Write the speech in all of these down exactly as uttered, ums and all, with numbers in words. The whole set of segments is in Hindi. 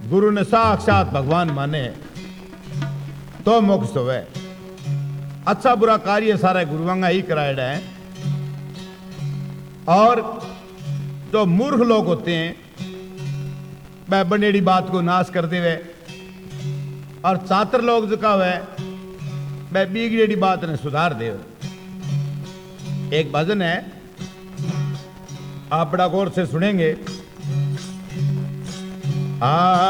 गुरु ने साक्षात भगवान माने तो मोक्ष होवे। अच्छा बुरा कार्य सारा गुरुवांगा ही कराएड़ा है। और जो मूर्ख लोग होते हैं वह बनेड़ी बात को नाश कर देवे, और चातर लोग जो का वह वह बिगड़ेड़ी बात ने सुधार देवे। एक भजन है, आप बड़ा गौर से सुनेंगे। आ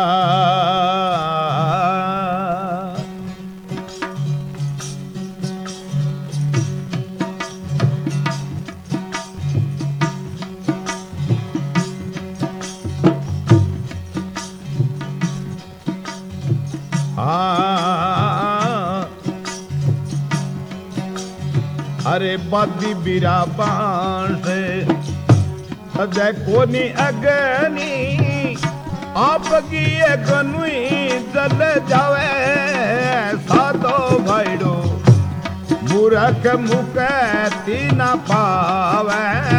अरे बादी बिरा बांसे सजै कोनी अगनी आपकी अगनुई जल जावे साधो भाईडो मूर्ख मुख तीना पावे।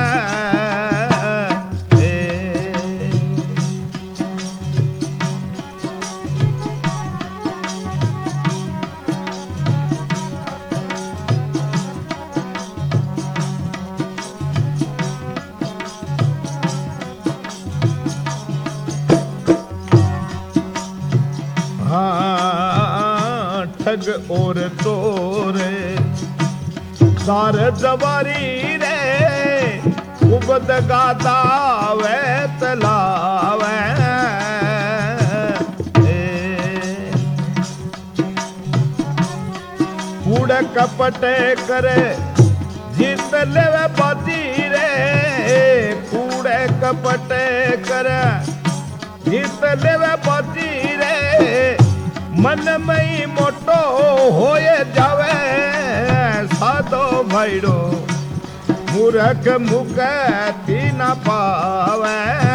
ठग और तोरे सार जवारी रे उबद गाता वे तलावे। कूड़े कपटे करे जीत लेवे बाजी रे, कूड़े कपटे करे जीत लेवे बाजी रे। मन में मोटो होए जावे साधो भाईडो मूर्ख मुख तीना पावे।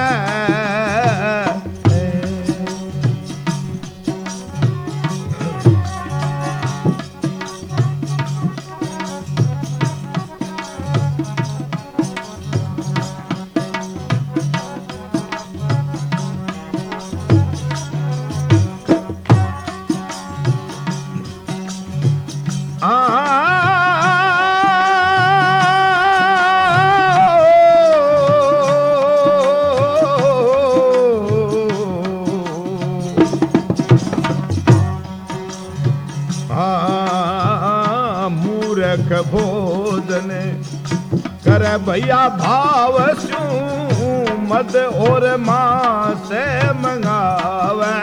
भोजन करे भैया भाव सू मद और मां से मंगावे।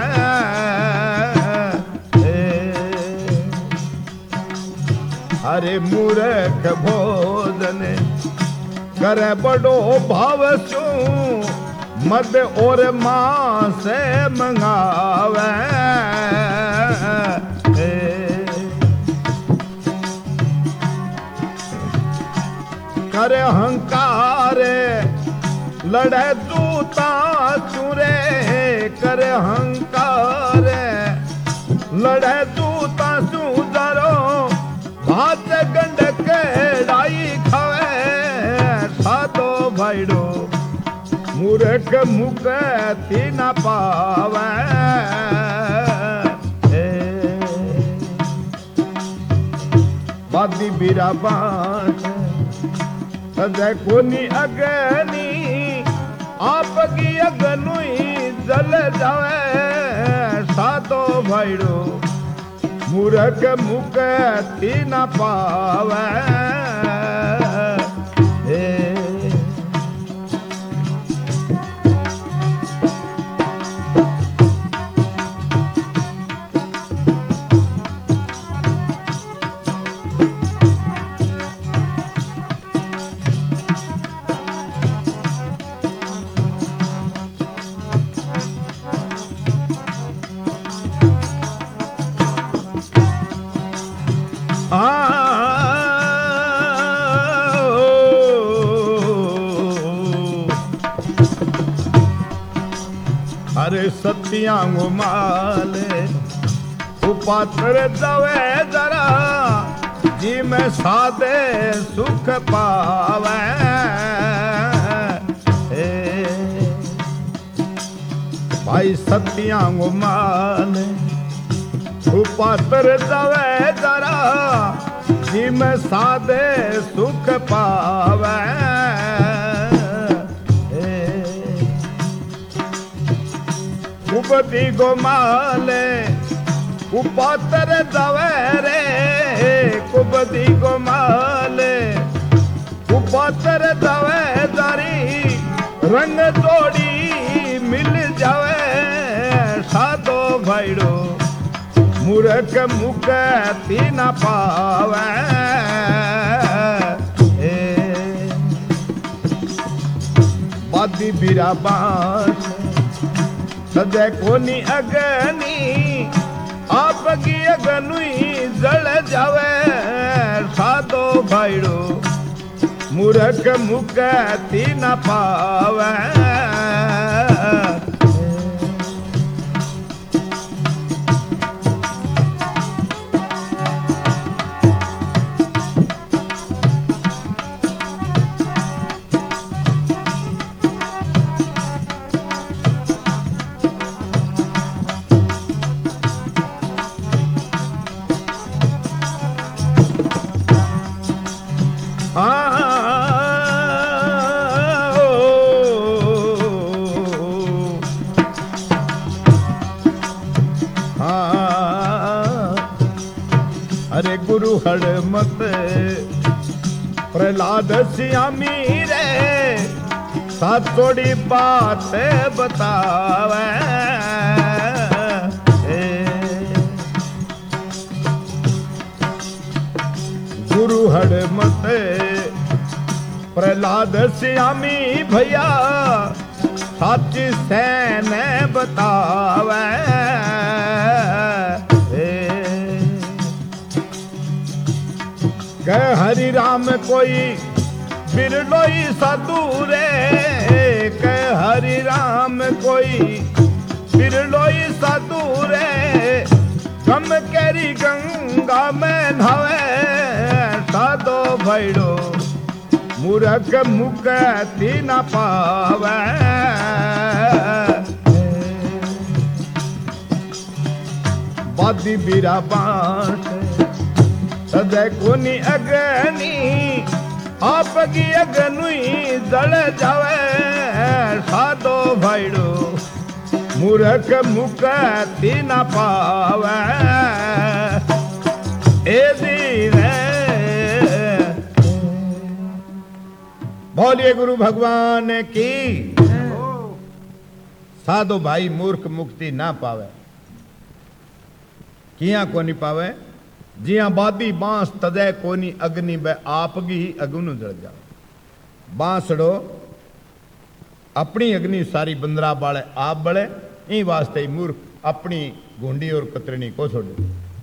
अरे मूर्ख भोजन करे बड़ो भाव सू मद और मां से मंगावे। करे हंकार लड़े दूता चुरे, करे हंकार लड़े दूता सुधरो भात गंड के डाई खावे साधो भाईडो मूर्ख मुख तीना पावे। बादी बिरा बांस सजै कोनी अगनी आपकी अगनुई जल जावे साधो भाईडो मूर्ख मुख तीना पावे। अरे सतियां माले उपात्र दवे जरा जी में सादे सुख पावे। भाई सतियां गुमान उपातर जावे जरा जी में सादे सुख पावे उपति गोमाले उपातर जावे रे कुबदी गोमाले उपातर जावे जारी रंग जोड़ी मिल जावे सादो भाईड़ो मूर्ख मुख तीना पावे बादी बीरा बास सदै कोनी अगनी आप की अगनुई जल जावे सादो भाईड़ो मूर्ख मुख तीना पावे अरे गुरु हड़मत प्रहलाद श्यामी रे साथ थोड़ी बात बतावे गुरु हड़मत प्रहलाद श्यामी भैया सच सैन बतावे कह हरि राम कोई बिरलोई साधु रे कह हरि राम कोई बिरलोई साधु रे कम केरी गंगा में नहावे साधो भाईड़ो मूर्ख मुख तीना पावे बादी बीरा बांस सदै कोनी अगनी आप की अगनुई जल जावे साधो भाईड़ो मूर्ख मुख तीना पावे ए दीने बोलिए गुरु भगवान की साधो भाई मूर्ख मुक्ति ना पावे किया कोनी पावे जिया बादी बांस तदे कोनी अग्नि बे आपगी अगुन जल जाओ बांसड़ो अपनी अग्नि सारी बंदरा बाले आप बले ई वास्ते मूर्ख अपनी घुंडी और कतरनी को छोड़े।